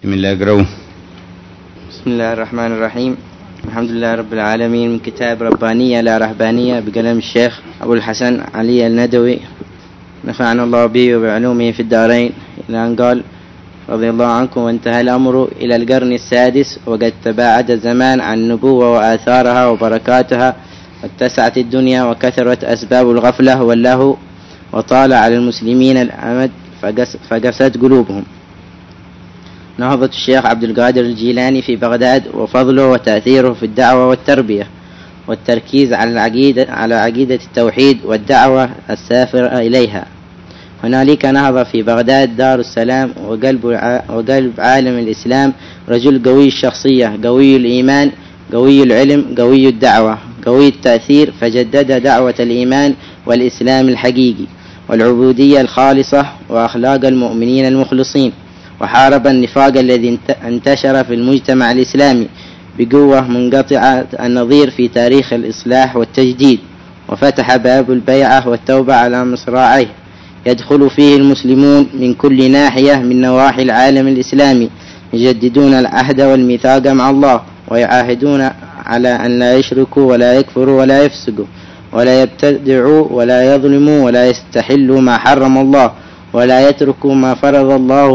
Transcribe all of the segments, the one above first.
بسم الله اقرأوا. بسم الله الرحمن الرحيم. الحمد لله رب العالمين. من كتاب ربانية لا رهبانية بقلم الشيخ أبو الحسن علي الندوي نفعنا الله به وبعلومه في الدارين، إلى أن قال رضي الله عنكم: وانتهى الأمر إلى القرن السادس، وقد تباعد الزمان عن النبوة وآثارها وبركاتها، واتسعت الدنيا وكثرت أسباب الغفلة واللهو، وطال على المسلمين الأمد فقست قلوبهم. نهضة الشيخ عبد القادر الجيلاني في بغداد، وفضله وتأثيره في الدعوة والتربية، والتركيز على عقيدة التوحيد والدعوة السافرة إليها. هنالك نهض في بغداد دار السلام وقلب عالم الإسلام رجل قوي الشخصية، قوي الإيمان، قوي العلم، قوي الدعوة، قوي التأثير، فجدد دعوة الإيمان والإسلام الحقيقي والعبودية الخالصة وأخلاق المؤمنين المخلصين، وحارب النفاق الذي انتشر في المجتمع الإسلامي بقوة منقطعة النظير في تاريخ الإصلاح والتجديد، وفتح باب البيعة والتوبة على مصراعيه يدخل فيه المسلمون من كل ناحية من نواحي العالم الإسلامي، يجددون العهد والميثاق مع الله، ويعاهدون على أن لا يشركوا ولا يكفروا ولا يفسقوا ولا يبتدعوا ولا يظلموا ولا يستحلوا ما حرم الله ولا يتركوا ما فرض الله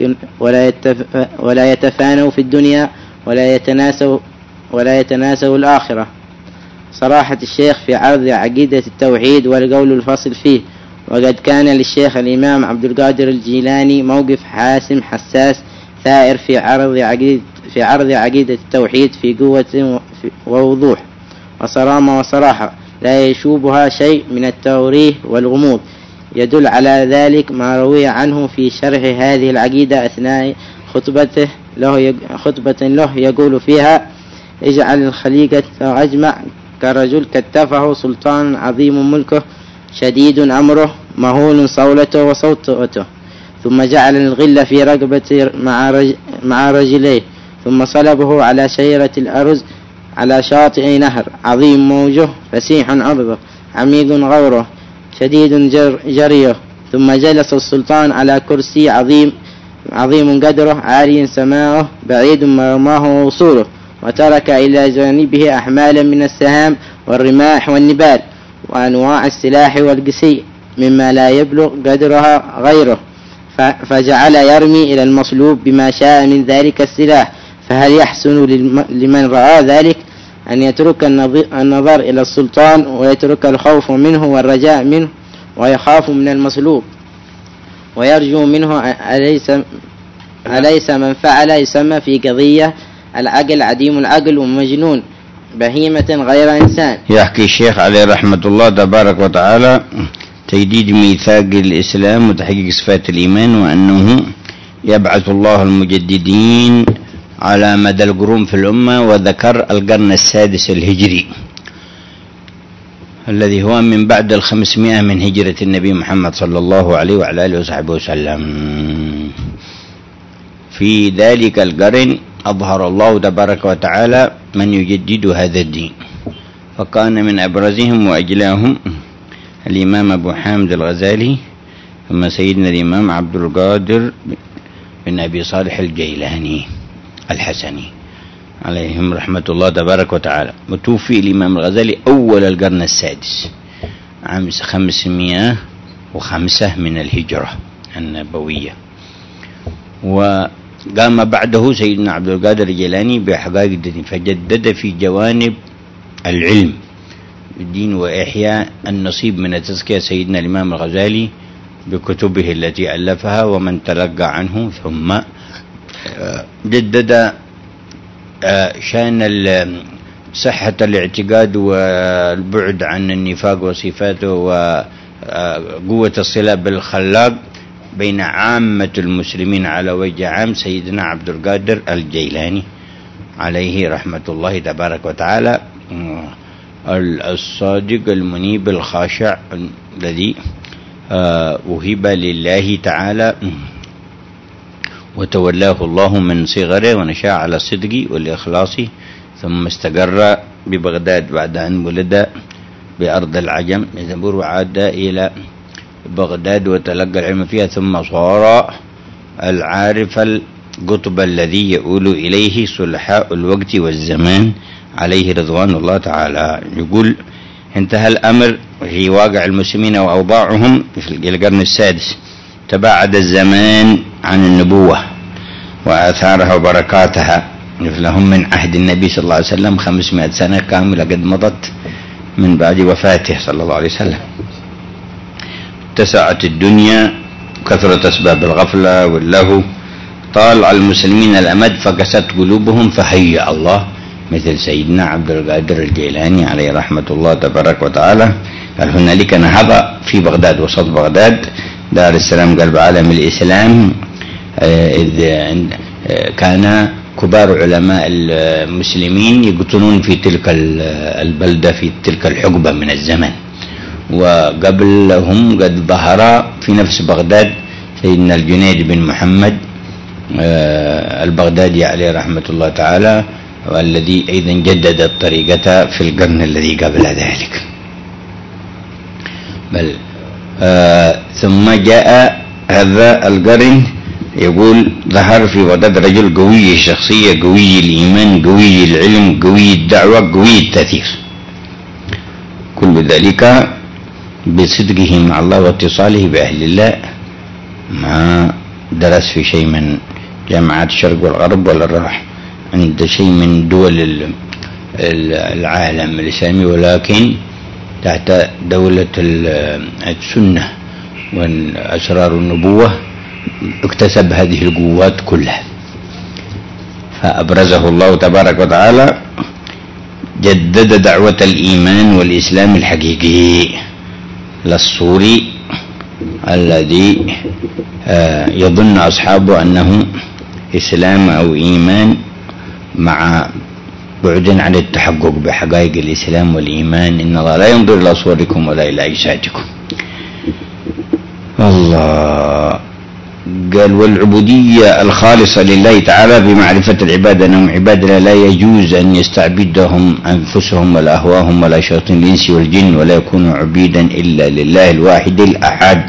ولا يتفانوا في الدنيا ولا يتناسوا الآخرة. صراحة الشيخ في عرض عقيدة التوحيد والقول الفصل فيه. وقد كان للشيخ الإمام عبد القادر الجيلاني موقف حاسم حساس ثائر في عرض عقيدة التوحيد في قوة ووضوح وصرامة وصراحة لا يشوبها شيء من التوريه والغموض. يدل على ذلك ما روي عنه في شرح هذه العقيدة أثناء خطبة له يقول فيها: اجعل الخليقة أجمع كرجل كتفه سلطان عظيم ملكه شديد أمره مهول صولته وصوته، ثم جعل الغل في رقبة مع رجليه، ثم صلبه على شيرة الأرز على شاطئ نهر عظيم موجه فسيح عرضه عميق غوره شديد جريه، ثم جلس السلطان على كرسي عظيم قدره عالي سماؤه بعيد مرماه وصوله، وترك إلى جانبه أحمالا من السهام والرماح والنبال وأنواع السلاح والقسي مما لا يبلغ قدرها غيره، فجعل يرمي إلى المصلوب بما شاء من ذلك السلاح. فهل يحسن لمن رأى ذلك أن يترك النظر إلى السلطان ويترك الخوف منه والرجاء منه ويخاف من المصلوب ويرجو منه؟ أليس من فعل يسمى في قضية العقل عديم العقل ومجنون بهيمة غير إنسان؟ يحكي الشيخ عليه رحمة الله تبارك وتعالى تجديد ميثاق الإسلام وتحقيق صفات الإيمان، وأنه يبعث الله المجددين على مدى القرون في الأمة، وذكر القرن السادس الهجري الذي هو من بعد 500 من هجرة النبي محمد صلى الله عليه وعلى آله وصحبه وسلم. في ذلك القرن أظهر الله تبارك وتعالى من يجدد هذا الدين، فكان من أبرزهم وأجلاهم الإمام أبو حامد الغزالي، ثم سيدنا الإمام عبد القادر بن أبي صالح الجيلاني الحسني عليهم رحمة الله تبارك وتعالى. وتوفي الإمام الغزالي أول القرن السادس عام 505 من الهجرة النبوية، وقام بعده سيدنا عبد القادر الجيلاني بحقائق الدين، فجدد في جوانب العلم الدين وإحياء النصيب من التزكية سيدنا الإمام الغزالي بكتبه التي ألفها ومن تلقى عنه، ثم جدد شأن صحة الاعتقاد والبعد عن النفاق وصفاته وقوة الصلة بالخلاق بين عامة المسلمين على وجه عام سيدنا عبد القادر الجيلاني عليه رحمة الله تبارك وتعالى، الصادق المنيب الخاشع الذي وهب لله تعالى وتولاه الله من صغره ونشأ على الصدق والإخلاص، ثم استقر ببغداد بعد أن ولد بأرض العجم يزبور، وعاد إلى بغداد وتلقى العلم فيها، ثم صار العارف قطب الذي يؤول إليه صلحاء الوقت والزمان عليه رضوان الله تعالى. يقول انتهى الأمر في واقع المسلمين وأوضاعهم في القرن السادس، تباعد الزمان عن النبوة وآثارها وبركاتها، مثلهم من عهد النبي صلى الله عليه وسلم 500 سنة كاملة قد مضت من بعد وفاته صلى الله عليه وسلم. اتسعت الدنيا، كثرت أسباب الغفلة واللهو، طال على المسلمين الأمد فقست قلوبهم، فهيأ الله مثل سيدنا عبد القادر الجيلاني عليه رحمة الله تبارك وتعالى. قال هنالك نهضة في بغداد، وسط بغداد دار السلام قلب عالم الإسلام، إذ كان كبار علماء المسلمين يقطنون في تلك البلدة في تلك الحقبة من الزمن، وقبلهم قد ظهر في نفس بغداد سيدنا الجنيد بن محمد البغدادي عليه رحمة الله تعالى، والذي أيضا جدد الطريقة في القرن الذي قبل ذلك. بل ثم جاء هذا القرن يقول ظهر في بغداد رجل قوي الشخصية، قوي الإيمان، قوي العلم، قوي الدعوة، قوي التأثير، كل ذلك بصدقه مع الله واتصاله بأهل الله، ما درس في شيء من جامعات الشرق والغرب ولا راح عند شيء من دول العالم الإسلامي، ولكن تحت دولة السنة وأسرار النبوة اكتسب هذه القوات كلها، فأبرزه الله تبارك وتعالى، جدد دعوة الإيمان والإسلام الحقيقي للصوري الذي يظن أصحابه أنه إسلام أو إيمان مع بعد عن التحقق بحقائق الإسلام والإيمان. إن الله لا ينظر إلى صوركم ولا إلى أجسادكم. الله قال والعبودية الخالصة لله تعالى بمعرفة العباد أنهم عباد لا يجوز أن يستعبدهم أنفسهم ولا أهواهم ولا شياطين الإنس والجن، ولا يكونوا عبيدا إلا لله الواحد الأحد.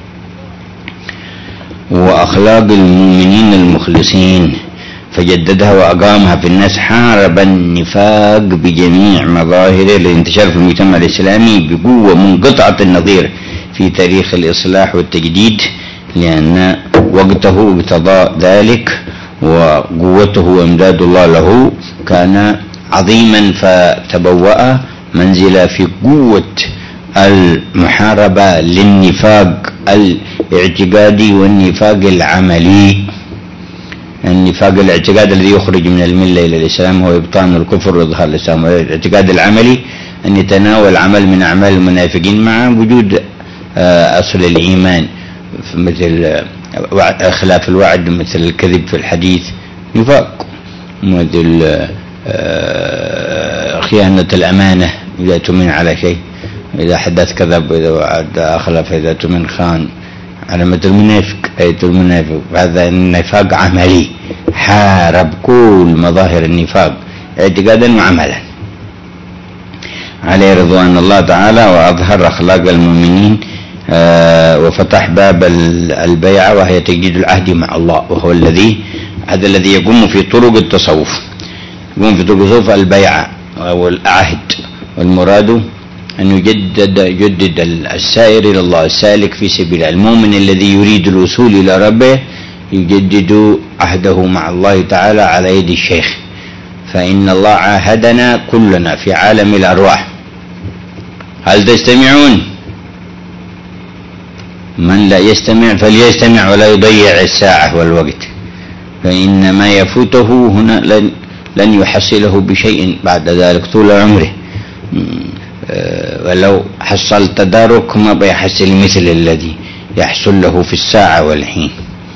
وأخلاق المؤمنين المخلصين فجددها وأقامها في الناس، حارب النفاق بجميع مظاهره للانتشار في المجتمع الإسلامي بقوة منقطعة النظير في تاريخ الإصلاح والتجديد، لأن وقته اقتضى ذلك، وقوته وإمداد الله له كان عظيما، فتبوأ منزلة في قوة المحاربة للنفاق الاعتقادي والنفاق العملي. النفاق الاعتقاد الذي يخرج من الملة إلى الإسلام هو إبطان الكفر وإظهار الإسلام، والاعتقاد العملي أن يتناول عمل من أعمال المنافقين مع وجود أصل الإيمان، مثل خلاف الوعد، مثل الكذب في الحديث نفاق، مثل خيانة الأمانة إذا تؤمن على شيء، إذا حدث كذب، إذا وعد أخلف، إذا تؤمن خان، علامة المنافق آية المنافق. هذا النفاق عملي، حارب كل مظاهر النفاق اعتقادا وعملا عليه رضوان الله تعالى، وأظهر أخلاق المؤمنين، وفتح باب البيعة وهي تجديد العهد مع الله، وهو هذا الذي يقوم في طرق التصوف، يقوم في طرق التصوف البيعة والعهد، والمراد أن يجدد السائر إلى الله السالك في سبيل المؤمن الذي يريد الوصول إلى ربه، يجدد عهده مع الله تعالى على يد الشيخ. فإن الله عاهدنا كلنا في عالم الأرواح، هل تستمعون؟ من لا يستمع فليستمع ولا يضيع الساعة والوقت، فإن ما يفوته هنا لن يحصله بشيء بعد ذلك طول عمره، ولو حصل تدارك ما بيحصل مثل الذي يحصل له في الساعة والحين.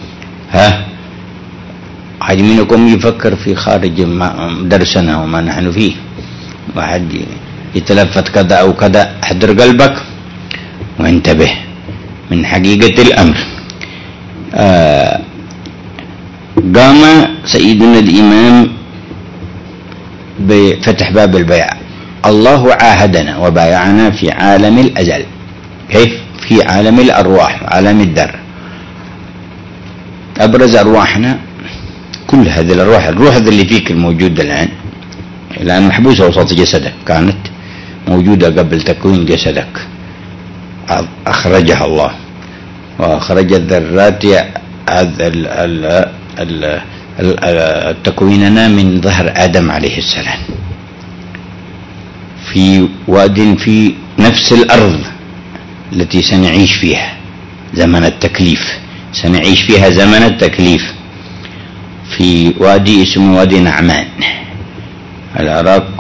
حد منكم يفكر في خارج درسنا وما نحن فيه، واحد يتلفت كذا أو كذا، احضر قلبك وانتبه من حقيقة الأمر. قام سيدنا الإمام بفتح باب البيع. الله عاهدنا وبايعنا في عالم الأزل، كيف؟ في عالم الأرواح، عالم الدر. أبرز أرواحنا كل هذه الأرواح، الروح اللي فيك الموجودة الآن محبوسة وسط جسدك، كانت موجودة قبل تكوين جسدك، أخرجها الله وأخرج الذرات تكويننا من ظهر آدم عليه السلام في واد في نفس الأرض التي سنعيش فيها زمن التكليف، سنعيش فيها زمن التكليف في وادي اسمه وادي نعمان العراق،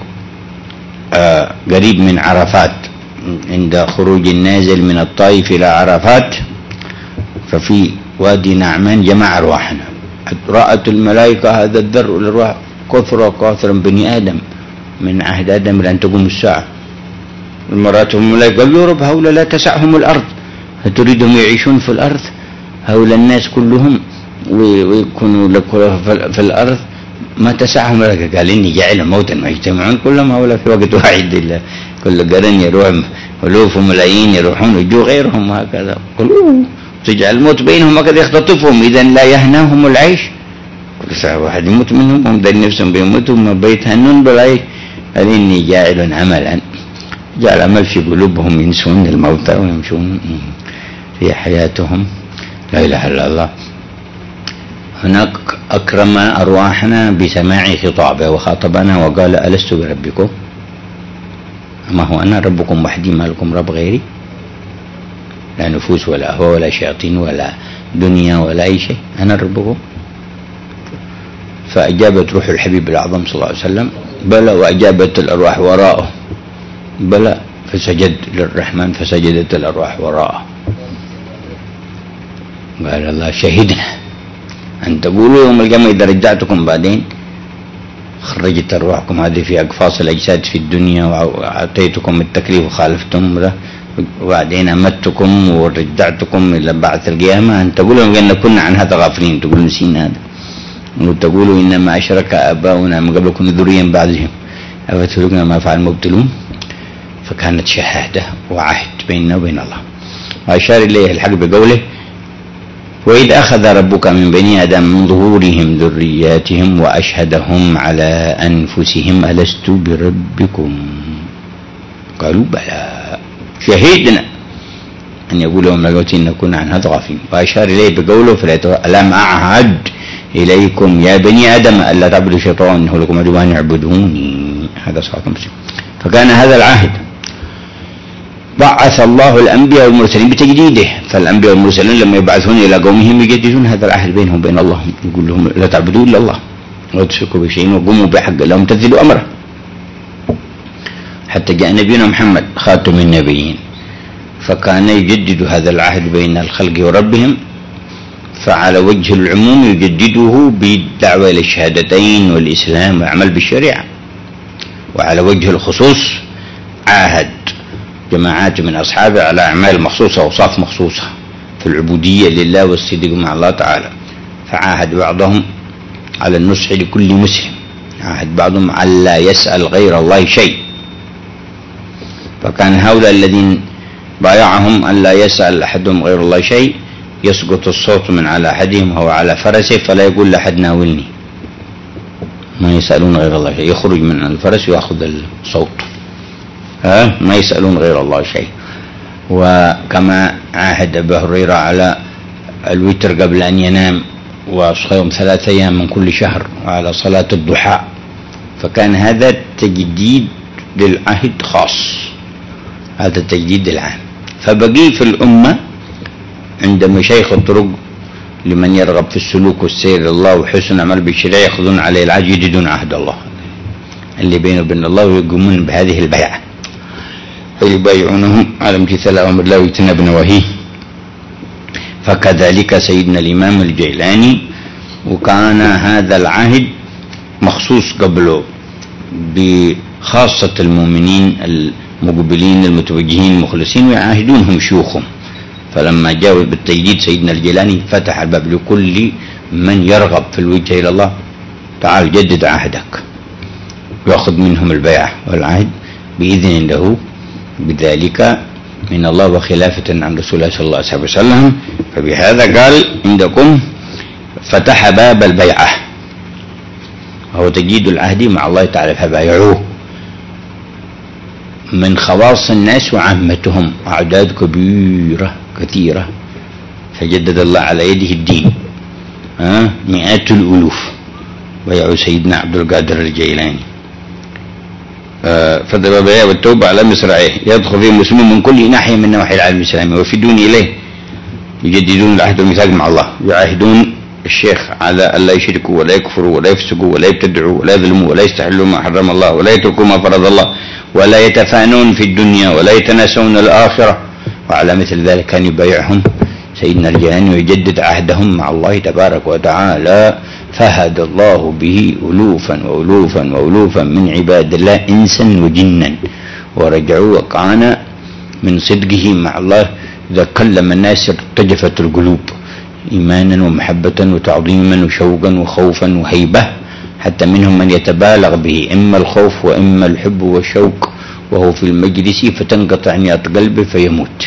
قريب من عرفات، عند خروج النازل من الطائف إلى عرفات. ففي وادي نعمان جمع أرواحنا، رأت الملائكة هذا الذر الأرواح كثرا بني آدم من عهد آدم إلى أن تقوم الساعة. مراتهم الملائكة قالوا يا رب هؤلاء لا تسعهم الأرض، هتريدهم يعيشون في الأرض هؤلاء الناس كلهم ويكونوا في الأرض ما تسعهم لك؟ قال إني جاعل موتا ما يجتمعون كلهم هؤلاء في وقت واحد، إلا كل قرن يروح ألوف وملايين يروحون ويجوا غيرهم وهكذا. قالوا تجعل الموت بينهم وقد يختطفهم إذا لا يهناهم العيش، كل ساعة واحد يموت منهم هم دل نفسهم بيموتوا ما بيتهنون بالعيش. قال إني جاعل عملا، جعل عمل في قلوبهم ينسون الموتى ويمشون في حياتهم. لا إله إلا الله. هناك أكرم أرواحنا بسماع خطابه وخاطبنا وقال ألست بربكم؟ ما هو أنا ربكم وحدي ما لكم رب غيري، لا نفوس ولا هوى ولا شياطين ولا دنيا ولا أي شيء، أنا ربكم. فأجابت روح الحبيب الأعظم صلى الله عليه وسلم بلى، وأجابت الأرواح وراءه بلى، فسجد للرحمن فسجدت الأرواح وراءه. قال الله شهدنا أن تقولوا يوم القيامة إذا رجعتكم بعدين خرجت أرواحكم هذه في أقفاص الأجساد في الدنيا وأعطيتكم التكليف وخالفتم، وبعدين أمتكم ورجعتكم إلى بعث القيامة أن تقولوا أن كنا عن هذا غافلين، تقولوا نسينا هذا، وتقولوا إنما أشرك آباؤنا من قبل كنا ذريا بعدهم أفتهلكنا ما فعل المبطلون. فكانت شهادة وعهد بيننا وبين الله. وأشار إليه الحق بقوله وإذ أخذ ربك من بني آدم من ظهورهم ذرياتهم وأشهدهم على أنفسهم ألست بربكم قالوا بلى شهدنا أن يقول لهم لقوتي إن كنا عن هذا غافلين. وأشار إليه بقوله ألم أعهد إليكم يا بني آدم ألا تعبدوا الشيطان إنه لكم عدو أن يعبدوني. هذا صراط مسلم. فكان هذا العهد بعث الله الأنبياء والمرسلين بتجديده، فالأنبياء والمرسلين لما يبعثون إلى قومهم يجددون هذا العهد بينهم وبين الله، يقول لهم لا تعبدوا إلا الله ولا تشركوا بشيء وقوموا بحق لهم تنفذوا أمره. حتى جاء نبينا محمد خاتم النبيين فكان يجدد هذا العهد بين الخلق وربهم، فعلى وجه العموم يجدده بالدعوة إلى الشهادتين والإسلام والعمل بالشريعة، وعلى وجه الخصوص عاهد جماعات من أصحابه على أعمال مخصوصة وأوصاف مخصوصة في العبودية لله والصدق مع الله تعالى. فعاهد بعضهم على النصح لكل مسلم، عاهد بعضهم على لا يسأل غير الله شيء. فكان هؤلاء الذين بايعهم أن لا يسأل أحدهم غير الله شيء يسقط الصوت من على أحدهم وهو على فرسه فلا يقول لأحد ناولني، ما يسألون غير الله شيء، يخرج من الفرس ويأخذ الصوت، ما يسألون غير الله شيء. وكما عاهد أبو هريرة على الوتر قبل أن ينام وصيام 3 أيام من كل شهر وعلى صلاة الضحى. فكان هذا تجديد للعهد خاص، هذا التجديد العام. فبقي في الأمة عند مشايخ الطرق لمن يرغب في السلوك والسير لله وحسن عمل بالشريعة يأخذون عليه العهد، يجدون عهد الله اللي بينه وبين الله ويقومون بهذه البيعة ويبايعونهم على امتثال أمر الله واجتناب نواهيه. فكذلك سيدنا الإمام الجيلاني، وكان هذا العهد مخصوص قبله بخاصة المؤمنين المقبلين المتوجهين المخلصين ويعاهدونهم شيوخهم. فلما جاء بالتجديد سيدنا الجيلاني فتح الباب لكل من يرغب في الوجه إلى الله، تعال جدد عهدك، ويأخذ منهم البيعة والعهد بإذن له بذلك من الله وخلافة عن رسول الله صلى الله عليه وسلم. فبهذا قال عندكم فتح باب البيعة وهو تجديد العهد مع الله تعالى فبايعوه من خواص الناس وعامتهم أعداد كبيرة كثيرة، فجدد الله على يده الدين. مئات الألوف بايعوا سيدنا عبد القادر الجيلاني. فضل البيع والتوبة على مصراعيه يدخل فيه المسلمون من كل ناحية من نواحي العالم الإسلامي ويفدون إليه، يجددون العهد والميثاق مع الله، يعاهدون الشيخ على ألا يشركوا ولا يكفروا ولا يفسقوا ولا يبتدعوا ولا يظلموا ولا يستحلوا ما حرم الله ولا يتركوا ما فرض الله ولا يتفانون في الدنيا ولا يتناسون الآخرة. وعلى مثل ذلك كان يبايعهم سيدنا الجيلاني ويجدد عهدهم مع الله تبارك وتعالى، فهد الله به ألوفا وألوفا وألوفا من عباد الله إنسا وجنا، ورجعوا وكان من صدقه مع الله إذا كلم الناس ارتجفت القلوب إيمانا ومحبة وتعظيما وشوقا وخوفا وهيبة، حتى منهم من يتبالغ به إما الخوف وإما الحب والشوق وهو في المجلس فتنقطع نيات قلبه فيموت.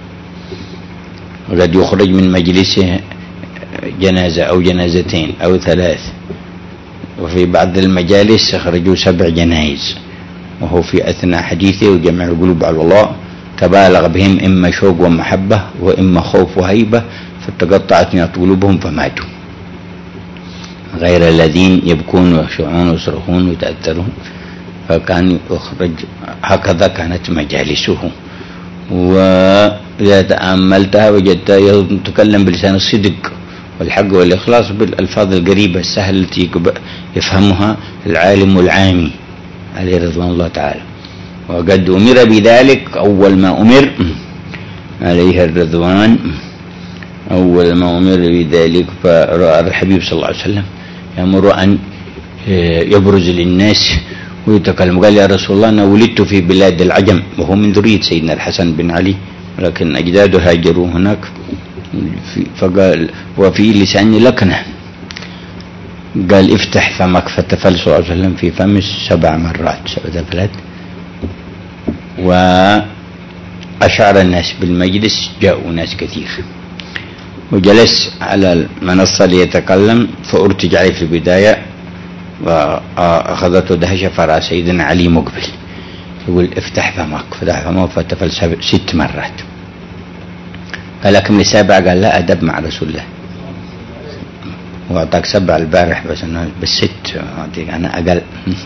وقد يخرج من مجلسه جنازة أو جنازتين أو ثلاث، وفي بعض المجالس أخرجوا 7 جنائز وهو في أثناء حديثه وجمع القلوب على الله تبالغ بهم إما شوق ومحبة وإما خوف وهيبة فتقطعت نيات قلوبهم فماتوا، غير الذين يبكون ويخشعون ويصرخون ويتأثرون. فكان يخرج هكذا كانت مجالسه. وإذا تأملتها وجدتها يتكلم بلسان الصدق والحق والإخلاص بالألفاظ القريبة السهلة التي يفهمها العالم والعامي عليه رضوان الله تعالى. وقد أمر بذلك أول ما أمر عليه الرضوان، أول ما أمر بذلك فرأى الحبيب صلى الله عليه وسلم يأمر أن يبرز للناس ويتكلم. قال يا رسول الله أنا ولدت في بلاد العجم، وهو من ذرية سيدنا الحسن بن علي ولكن أجداده هاجروا هناك. فقال وفي لساني لكنة، قال افتح فمك، فتفل صلى الله عليه وسلم في فمه 7 مرات 7 تفلات. وأشعر الناس بالمجلس، جاءوا ناس كثير وجلس على المنصة ليتكلم، فأرتج عليه في البداية وأخذته دهشة فرأى سيدنا علي مقبل يقول افتح فمك، فتح فمه فتفل 6 مرات. فلكن السابع قال لا أدب مع رسول الله، وأعطاك 7 البارح بس أنا بال6 أعطيك أنا أقل.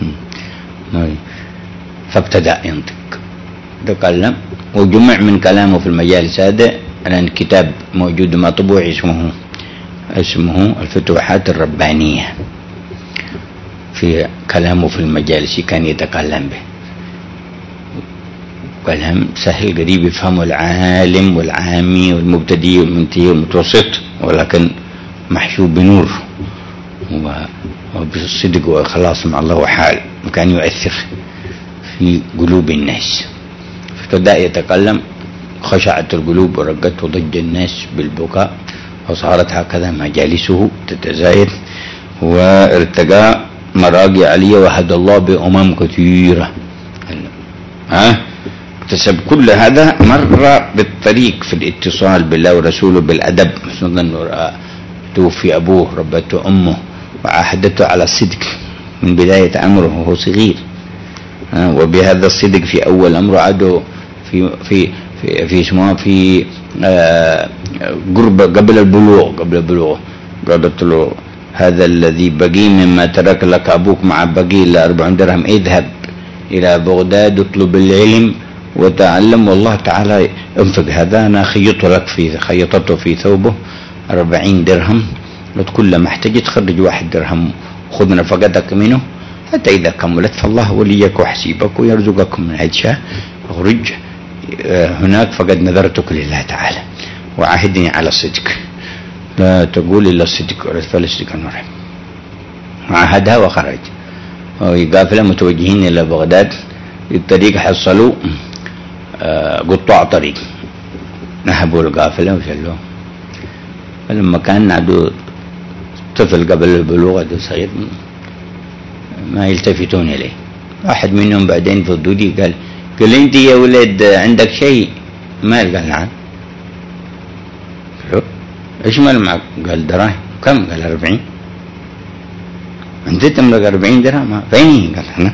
فابتدأ ينطق تكلم وجمع من كلامه في المجالس هذا الآن كتاب موجود مطبوع اسمه الفتوحات الربانية، في كلامه في المجالس كان يتكلم به كلام سهل قريب يفهمه العالم والعامي والمبتدئ والمنتهي والمتوسط، ولكن محشوب بنور وبالصدق وإخلاص مع الله وحال، وكان يؤثر في قلوب الناس. فبدأ يتكلم خشعت القلوب ورقت وضج الناس بالبكاء، وصارت هكذا مجالسه تتزايد وارتقى مراقي عليه وهدى الله بأمم كثيرة. اكتسب كل هذا مر بالطريق في الاتصال بالله ورسوله بالأدب، توفي أبوه ربته أمه وعاهدته على الصدق من بداية أمره وهو صغير، وبهذا الصدق في أول أمره عادوا في اسمه في قرب قبل البلوغ قالت له هذا الذي بقي مما ترك لك أبوك مع بقي إلا 40 درهم، اذهب إلى بغداد اطلب العلم وتعلم والله تعالى انفق هذا. أنا خيطته في ثوبه 40 درهم، كل ما احتجت خرج 1 درهم خذ نفقتك منه حتى إذا كملت فالله وليك وحسيبك ويرزقكم من حيث شاء، اخرج هناك فقد نذرتك لله تعالى وعاهدني على الصدق، لا تقول إلا الصدق ولا تفعل الصدق المرحب. عاهدها وخرج وقافلة متوجهين إلى بغداد. الطريق حصلوا قطاع طريق نهبوا القافلة وشلوه. فلما كان عنده طفل قبل البلوغ صغير ما يلتفتون إليه، واحد منهم بعدين فضولي قال انت يا ولد عندك شيء مال؟ قال نعم. ايش مال معك؟ قال دراهم. كم؟ قال 40. أنت تملك 40 درهم فين هي؟ قال أنا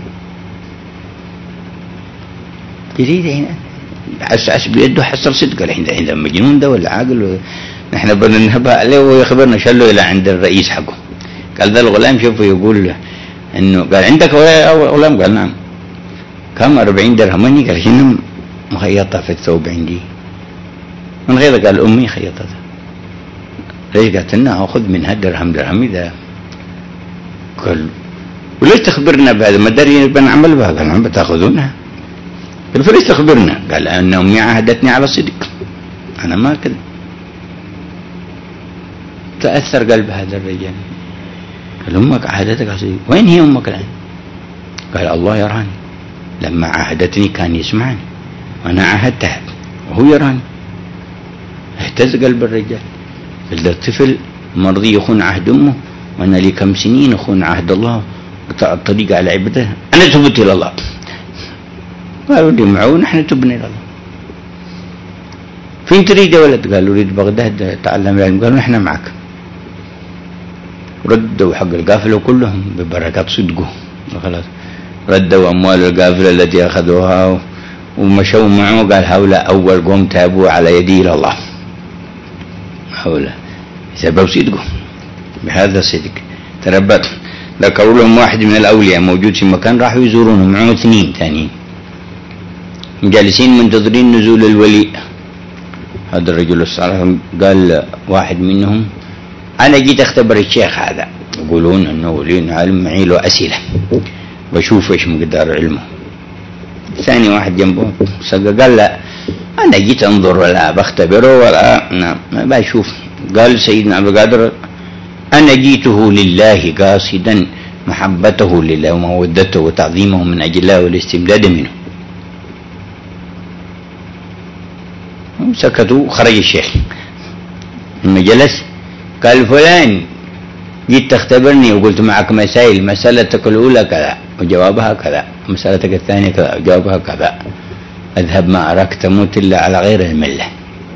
جديد هنا عس بيده حصل صدق. قال عند مجنون ده ولا عاقل؟ نحن بدنا ننبه عليه ويخبرنا شله إلى عند الرئيس حقه. قال ذا الغلام شوفه يقول إنه قال عندك غلام؟ قال نعم. كم 40 درهم مني؟ قال شنو مخيطة في الثوب عندي. من غير قال أمي خيطتها. ليش؟ قالت لنا أخذ منها درهم إذا. قال وليش تخبرنا بهذا؟ ما دري بنعمل بها. قال نعم بتاخذونها. قال فليش تخبرنا؟ قال أن أمي عهدتني على الصدق، أنا ما كذب. تأثر قلب هذا الرجال. قال أمك عهدتك على الصدق؟ وين هي أمك الآن؟ قال الله يراني، لما عهدتني كان يسمعني وأنا عهدتها وهو يراني. اهتز قلب الرجال. قال الطفل مرضي يخون عهد أمه، وأنا لي كم سنين أخون عهد الله قطع الطريق على عبده. أنا تبت إلى الله. قالوا لي معه نحن تبنا إلى الله. فين تريد يا ولد؟ قالوا أريد بغداد تعلم العلم. قالوا نحن معك. ردوا حق القافلة كلهم ببركات صدقه وخلاص. ردوا أموال القافلة التي أخذوها ومشوا معه. قال هؤلاء أول قوم تابوا على يدي إلى الله، هؤلاء سبب صدقه بهذا الصدق تربت. ذكروا لهم واحد من الأولياء موجود في مكان، راحوا يزورونه معه 2 ثانيين جالسين منتظرين نزول الولي. هذا الرجل الصالح قال واحد منهم أنا جيت أختبر الشيخ هذا، يقولون أنه ولي عالم معي له أسئلة بشوف إيش مقدار علمه. ثاني واحد جنبه قال لا أنا جيت أنظر ولا بختبره ولا نعم ما بشوف. قال سيدنا عبد القادر أنا جيته لله قاصدا محبته لله ومودته وتعظيمه من أجل الله والاستمداد منه. سكتوا. خرج الشيخ لما جلس قال فلان جيت تختبرني وقلت معك مسائل، مسألتك الأولى كذا وجوابها كذا، مسألتك الثانية كذا وجوابها كذا، اذهب ما أراك تموت إلا على غير الملة.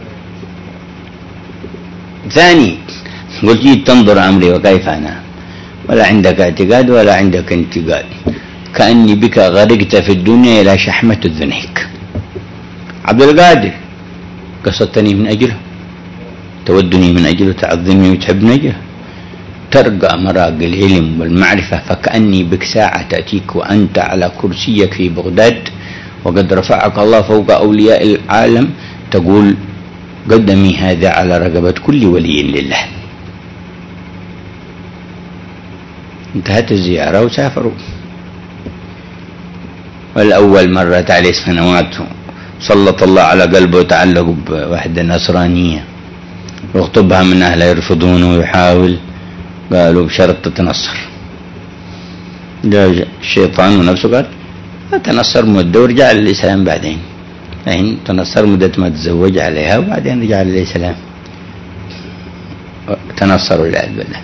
ثاني قلت جيت تنظر أمري وكيف أنا، ولا عندك اعتقاد ولا عندك انتقاد، كأني بك غرقت في الدنيا إلى شحمة الذنيك. عبد القادر قصدتني من أجله، تودني من أجله، تعظمني وتحب من أجله، ترقى مراقي العلم والمعرفة، فكأني بك ساعة تأتيك وأنت على كرسيك في بغداد وقد رفعك الله فوق أولياء العالم، تقول قدمي هذا على رقبة كل ولي لله. انتهت الزيارة وسافروا. والأول مرت عليه سنوات سلط الله على قلبه وتعلق بواحدة نصرانية واخطبها من أهلها يرفضونه ويحاول. قالوا بشرط تتنصر. جاء الشيطان ونفسه قال تنصر مدة ورجع للإسلام بعدين، يعني تنصر مدة ما تزوج عليها وبعدين رجع للإسلام. تنصروا والعياذ بالله.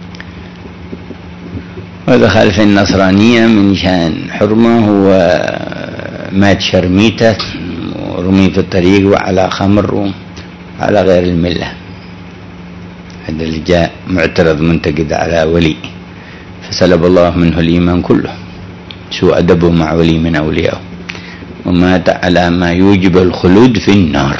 ودخل في النصرانية من شان حرمة، ومات شرميته ورمي في الطريق وعلى خمر وعلى غير الملة. هذا اللي جاء معترض منتقد على ولي فسلب الله منه الإيمان كله، سوء أدبه مع ولي من أوليائه، ومات على ما يوجب الخلود في النار.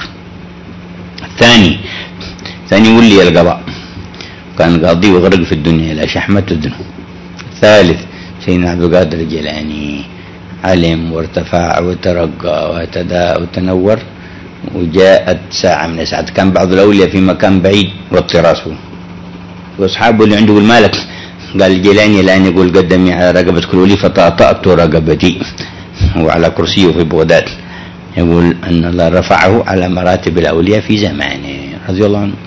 ثاني ولي القضاء، كان قاضي وغرق في الدنيا إلى شحمة الذنوب. ثالث سيدنا عبد القادر الجيلاني، علم وارتفع وترقى واهتدى وتنور، وجاءت ساعة من الساعات كان بعض الأولياء في مكان بعيد وطي راسه، وأصحابه اللي عنده المالك قال الجيلاني الآن يقول قدمي على رقبة كل ولي فطأطأت رقبتي، وعلى كرسيه في بغداد يقول أن الله رفعه على مراتب الأولياء في زمانه رضي الله عنه.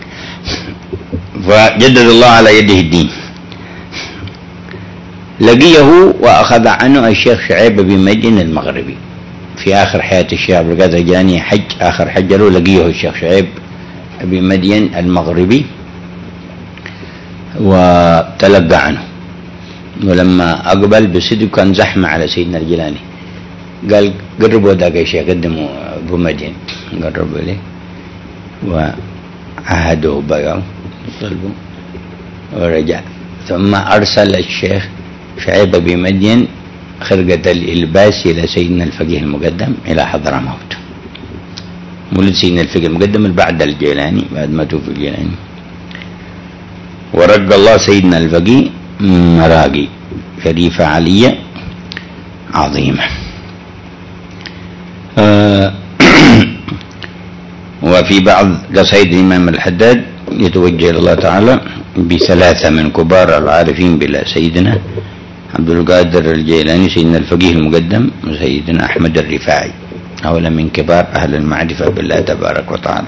فجدد الله على يده الدين. لقيه وأخذ عنه الشيخ شعيب بن مدين المغربي في آخر حياة الشيخ عبد القادر الجيلاني، حج آخر حج له لقيه الشيخ شعيب بن مدين المغربي وتلقى عنه. ولما أقبل بصدق كان زحمة على سيدنا الجيلاني، قال قربوا ذاك يا شيخ، قدموا أبو مدين، قربوا إليه وعهدوا بيعوا صلبوا ورجع. ثم أرسل الشيخ شعيب بمدين خرقة الإلباس إلى سيدنا الفقيه المقدم إلى حضرموت. مولد سيدنا الفقيه المقدم بعد الجيلاني، بعد ما توفي الجيلاني، ورق الله سيدنا الفقيه مراقي شريفة علية عظيمة. وفي بعض قصائد الإمام الحداد يتوجه إلى الله تعالى بثلاثة من كبار العارفين بالله، سيدنا عبد القادر الجيلاني، سيدنا الفقيه المقدم، وسيدنا أحمد الرفاعي، هؤلاء من كبار أهل المعرفة بالله تبارك وتعالى.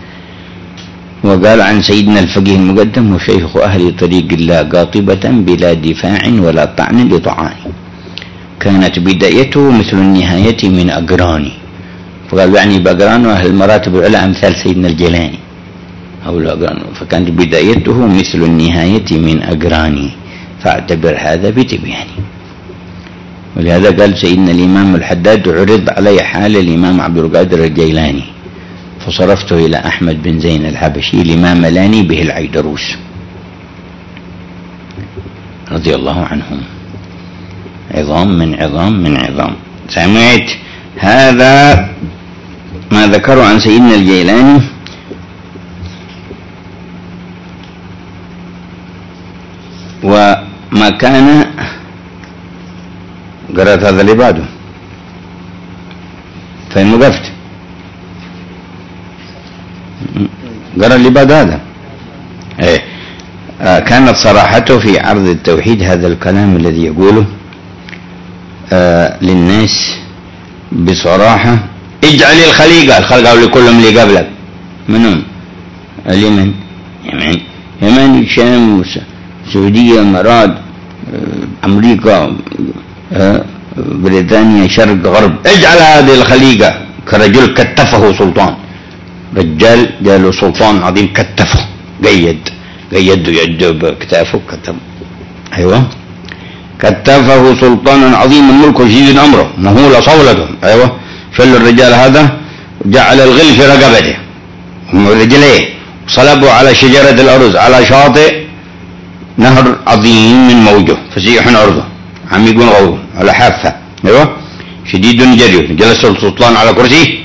وقال عن سيدنا الفقيه المقدم: وشيخ أهل طريق الله قاطبة بلا دفاع ولا طعن لطعان، كانت بدايته مثل النهاية من أقراني. فقال يعني بأقران أهل المراتب العلى أمثال سيدنا الجيلاني أو الأقران، فكانت بدايته مثل النهاية من أقراني، فاعتبر هذا بتبياني. ولهذا قال سيدنا الإمام الحداد: عرض علي حال الإمام عبد القادر الجيلاني فصرفته إلى أحمد بن زين الحبشي لما ملاني به العيدروس رضي الله عنهم. عظام من عظام من عظام. سمعت هذا ما ذكروا عن سيدنا الجيلاني. وما كان قرأت هذا اللي بعده فإن وقفت قرأ اللي بعد هذا. إيه. كانت صراحته في عرض التوحيد هذا الكلام الذي يقوله للناس بصراحة: اجعل الخلق لكلهم اللي قبلك. منهم؟ اليمن، يمن، الشام، السعودية، الإمارات، أمريكا، بريطانيا، شرق، غرب. اجعل هذه الخليقة كرجل كتفه سلطان، رجال قالوا سلطان عظيم كتفه، قيد يده بكتافه، كتف. أيوة، كتفه سلطان عظيم الملك وشديد أمره مهول صولته. أيوة، شل الرجال هذا جعل الغل في رقبته ورجليه، صلبوا على شجرة الأرز على شاطئ نهر عظيم من موجه فسيح أرضه عميق غوه على حافة. أيوة، شديد جري، جلس السلطان على كرسيه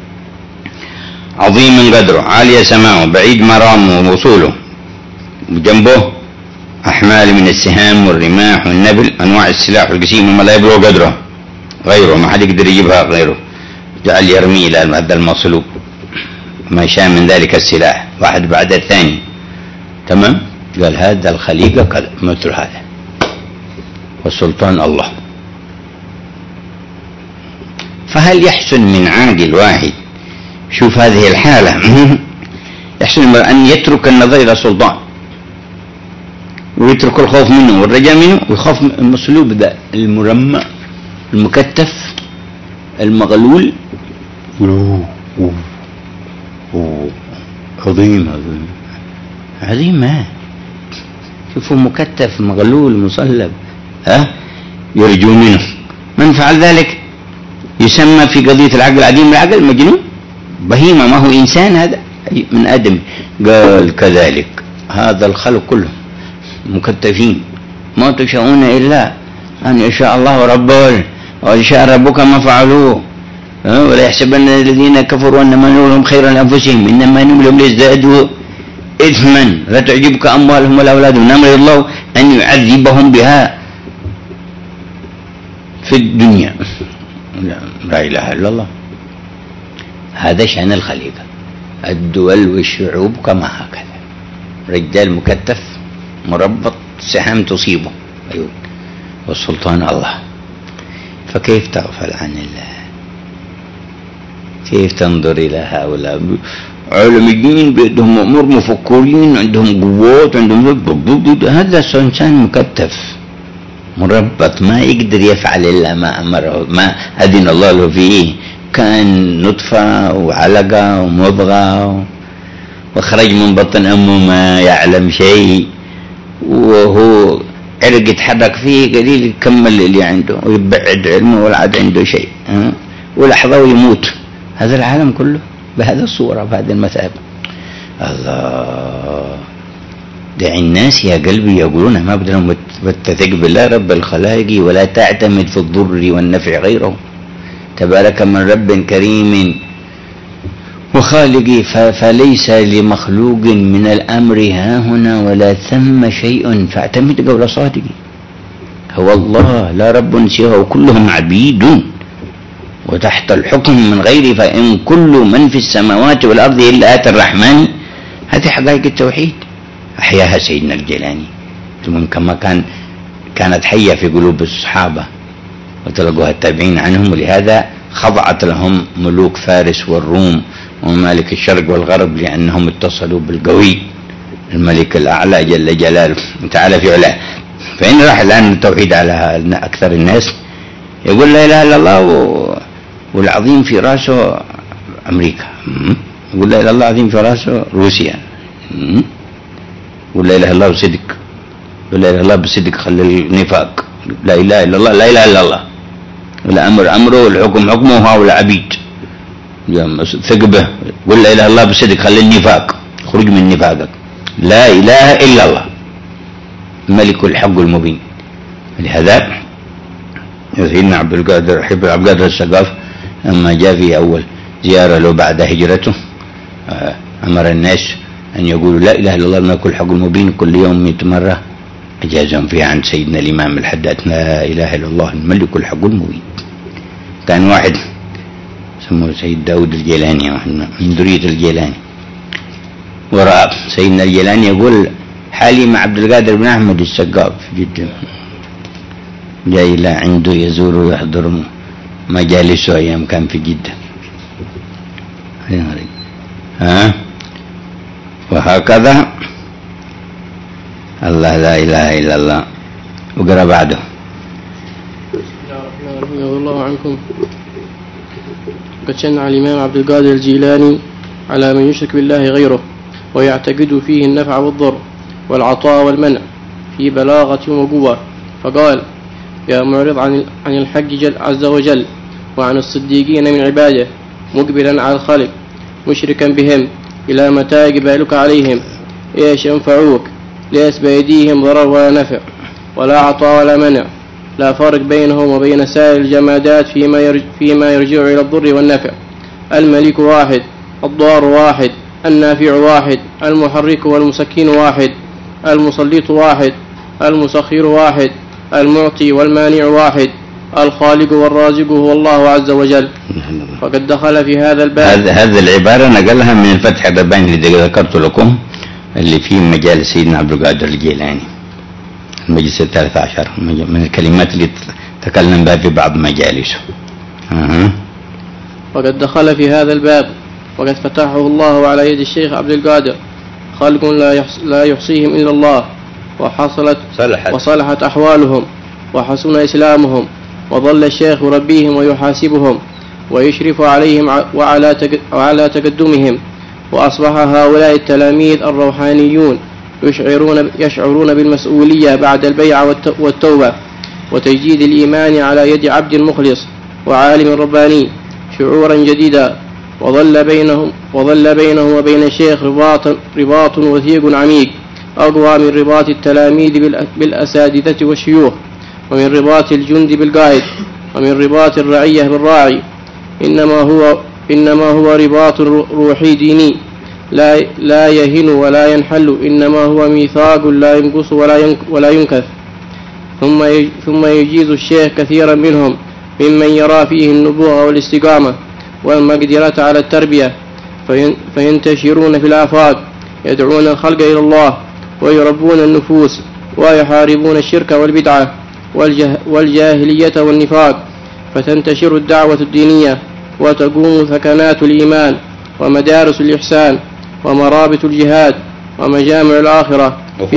عظيم قدره، عالية سماؤه، بعيد مرامه ووصوله، جنبه أحمال من السهام والرماح والنبل، أنواع السلاح والقسيم وما لا يبلغ قدره غيره، ما حد يقدر يجيبها غيره. جعل يرمي إلى هذا المصلوب ما شاء من ذلك السلاح واحد بعد الثاني. تمام. قال هذا الخليقة كذا مثل هذا، والسلطان الله. فهل يحسن من عاقل واحد شوف هذه الحالة يحسن أن يترك النظر إلى السلطان ويترك الخوف منه والرجاء منه ويخاف من المصلوب ذا المرمى المكتف المغلول؟ عظيم شوفوا مكتف مغلول مصلب، يرجو منه. من فعل ذلك يسمى في قضية العقل عديم العقل، مجنون، بهيمة، ما هو إنسان، هذا من آدم. قال كذلك هذا الخلق كله مكتفين، ما تشاءون إلا أن يشاء الله ربه، ويشاء ربك ما فعلوه. ولا يحسبن الذين كفروا أنما نولهم خيرا لأنفسهم إنما نملهم ليزدادوا إثما لا تعجبك أموالهم ولا أولادهم، نأمر الله أن يعذبهم بها في الدنيا. لا إله إلا الله. هذا شأن الخليقة، الدول والشعوب كما هكذا، رجال مكتف مربط سهام تصيبه. أيوة، والسلطان الله. فكيف تغفل عن الله؟ كيف تنظر إلى هؤلاء علميين بيدهم أمور، مفكرين، عندهم قوات، عندهم هذا إنسان مكتف مربط ما يقدر يفعل إلا ما أمره، ما أذن الله له فيه. كان نطفة وعلقة ومضغة وخرج من بطن أمه ما يعلم شيء، وهو عرق يتحرك فيه قليل يكمل اللي عنده ويبعد علمه ولا عاد عنده شيء، ولحظة ويموت. هذا العالم كله بهذا الصورة بهذه المثابة. الله دع الناس يا قلبي يقولون ما بدهم واتثق بالله رب الخلائق ولا تعتمد في الضر والنفع غيره تبارك من رب كريم وخالقي فليس لمخلوق من الأمر ها هنا ولا ثم شيء فاعتمد قول صادقي هو الله لا رب سواه وكلهم عبيد وتحت الحكم من غيره فإن كل من في السماوات والأرض إلا آتى الرحمن. هذه حقائق التوحيد أحياها سيدنا الجيلاني ثم كما كانت حية في قلوب الصحابة وتلقوها التابعين عنهم ولهذا خضعت لهم ملوك فارس والروم وممالك الشرق والغرب لأنهم اتصلوا بالقوي الملك الأعلى جل جلاله تعالى في علاه. فإن راح الآن التوحيد على أكثر الناس يقول لا إله إلا الله والعظيم في رأسه أمريكا يقول لا إله إلا الله عظيم في رأسه روسيا يقول لا إله إلا الله بصدق يقول لا إله إلا الله بصدق خلي النفاق لا إله إلا الله لا إله إلا الله والأمر أمره والحكم حكمه وهؤلاء عبيد ثق به قل لا إله إلا الله بصدق خلي النفاق خرج من نفاقك لا إله إلا الله الملك الحق المبين. لهذا سيدنا عبد القادر حب عبد القادر السقاف لما جاء في أول زيارة له بعد هجرته أمر الناس أن يقولوا لا إله إلا الله الملك الحق المبين كل يوم 100 مرة أجازهم فيها عند سيدنا الإمام الحداد لا إله إلا الله الملك الحق المبين. كان واحد سموه سيد داود الجيلاني من ذرية الجيلاني ورأى سيدنا الجيلاني يقول حالي مع عبد القادر بن أحمد السقاف جدا جاي لا عنده يزور ويحضر مجالسه أيام كان في جدة وهكذا الله لا إله إلا الله. وقرأ بعده رضي الله عنكم. قد شنع الإمام عبد القادر الجيلاني على من يشرك بالله غيره ويعتقد فيه النفع والضر والعطاء والمنع في بلاغة وقوة فقال يا معرض عن الحق عز وجل وعن الصديقين من عباده مقبلا على الخلق مشركا بهم إلى متى إقبالك عليهم إيش ينفعوك ليس بأيديهم ضرر ولا نفع ولا عطاء ولا منع لا فرق بينهم وبين سائر الجمادات فيما يرجع إلى الضر والنفع. الملك واحد الضار واحد النافع واحد المحرك والمسكين واحد المسلط واحد المسخر واحد المعطي والمانع واحد الخالق والرازق هو الله عز وجل. فقد دخل في هذا الباب هذه العبارة نقلها من الفتح الرباني الذي ذكرت لكم اللي فيه مجال سيدنا عبد القادر الجيلاني المجلس 13 من الكلمات اللي تكلم بها في بعض مجالسه. وقد دخل في هذا الباب وقد فتحه الله على يد الشيخ عبد القادر خلق لا يحصيهم إلا الله وصلحت أحوالهم وحسن إسلامهم وظل الشيخ يربيهم ويحاسبهم ويشرف عليهم وعلى تقدمهم وأصبح هؤلاء التلاميذ الروحانيون يشعرون بالمسؤولية بعد البيعة والتوبة وتجديد الإيمان على يد عبد مخلص وعالم رباني شعورا جديدا وظل بينه وبين الشيخ رباط وثيق عميق أقوى من رباط التلاميذ بالأساتذة والشيوخ ومن رباط الجند بالقائد ومن رباط الرعية بالراعي إنما هو رباط روحي ديني لا يهن ولا ينحل إنما هو ميثاق لا ينقص ولا ينكث. ثم يجيز الشيخ كثيرا منهم ممن يرى فيه النبوغ والاستقامة والمقدرة على التربية فينتشرون في الآفاق يدعون الخلق إلى الله ويربون النفوس ويحاربون الشرك والبدعة والجاهلية والنفاق فتنتشر الدعوة الدينية وتقوم ثكنات الإيمان ومدارس الإحسان ومرابط الجهاد ومجامع الآخرة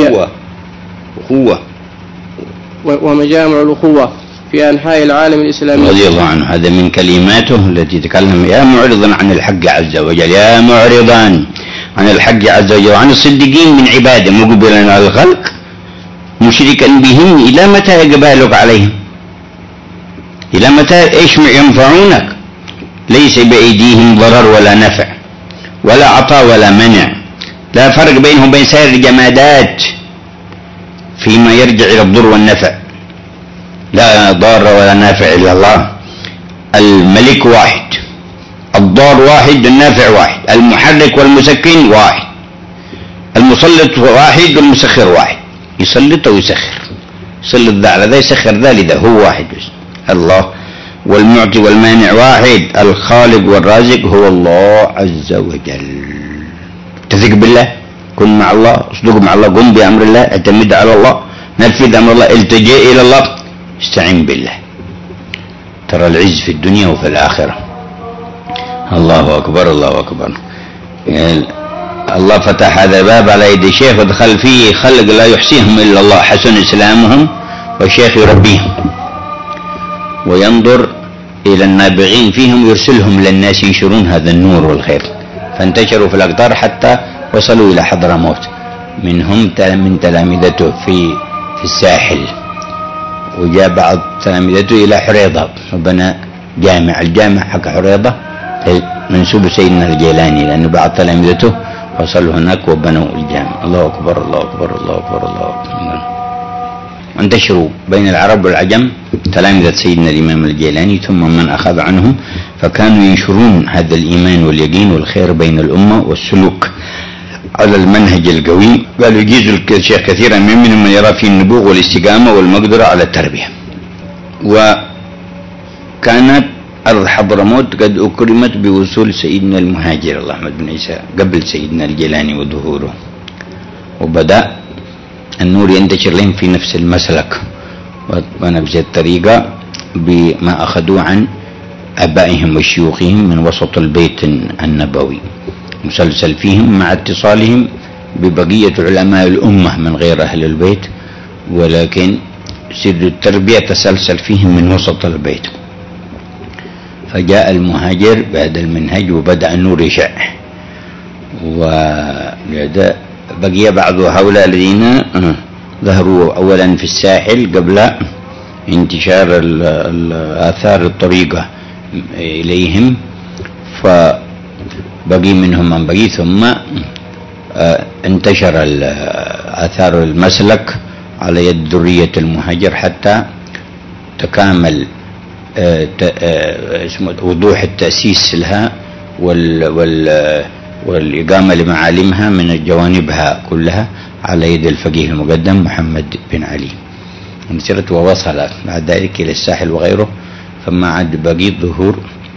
ومجامع الأخوة في أنحاء العالم الإسلامي. رضي الله عنه. هذا من كلماته التي تكلم يا معرضا عن الحق عز وجل يا معرضا عن الحق عز وجل وعن الصديقين من عباده مقبلا على الخلق مشركا بهم إلى متى إقبالك عليهم إلى متى إيش ينفعونك ليس بأيديهم ضرر ولا نفع ولا عطاء ولا منع لا فرق بينهم وبين سائر الجمادات فيما يرجع إلى الضر والنفع، لا ضار ولا نافع إلا الله. الملك واحد، الضار واحد، النافع واحد، المحرك والمسكن واحد، المسلط واحد والمسخر واحد. يسلط ويسخر، يسلط ذا على ذا، يسخر ذا لذا، هو واحد بس الله. والمعطي والمانع واحد، الخالق والرازق هو الله عز وجل. تثق بالله، كن مع الله، اصدق مع الله، قم بأمر الله، اعتمد على الله، نفذ أمر الله، التجئ إلى الله، استعين بالله. ترى العز في الدنيا وفي الآخرة. الله أكبر الله أكبر. الله فتح هذا الباب على يد الشيخ ودخل فيه خلق لا يحصيهم إلا الله، حسن إسلامهم والشيخ يربيهم وينظر إلى النابغين فيهم ويرسلهم للناس ينشرون هذا النور والخير. فانتشروا في الأقطار حتى وصلوا إلى حضرموت. منهم من تلامذته في الساحل، وجاء بعض تلامذته إلى حريضة وبنى جامع. الجامع حق حريضة منسوب سيدنا الجيلاني، لأن بعض تلامذته وصلوا هناك وبنوا الجامع. الله أكبر الله أكبر الله أكبر الله أكبر. انتشروا بين العرب والعجم تلامذة سيدنا الإمام الجيلاني ثم من أخذ عنهم، فكانوا ينشرون هذا الإيمان واليقين والخير بين الأمة والسلوك على المنهج القوي. قالوا يجيز الشيخ كثيرا من يرى فيه النبوغ والاستقامة والمقدرة على التربية. وكانت أرض حضرموت قد أكرمت بوصول سيدنا المهاجر الله أحمد بن عيسى قبل سيدنا الجيلاني وظهوره، وبدأ النور ينتشر لهم في نفس المسلك ونفس الطريقة بما أخذوا عن أبائهم وشيوخهم من وسط البيت النبوي، مسلسل فيهم مع اتصالهم ببقية علماء الأمة من غير أهل البيت، ولكن سر التربية تسلسل فيهم من وسط البيت. فجاء المهاجر بعد المنهج وبدأ النور يشع، وبقي بعض هؤلاء الذين ظهروا أولا في الساحل قبل انتشار آثار الطريقة إليهم، فبقي منهم من بقي، ثم انتشر آثار المسلك على يد ذرية المهاجر حتى تكامل وضوح التأسيس لها والإقامة لمعالمها من جوانبها كلها على يد الفقيه المقدم محمد بن علي. انتشرت ووصلت بعد ذلك إلى الساحل وغيره، فما عاد بقي ظهور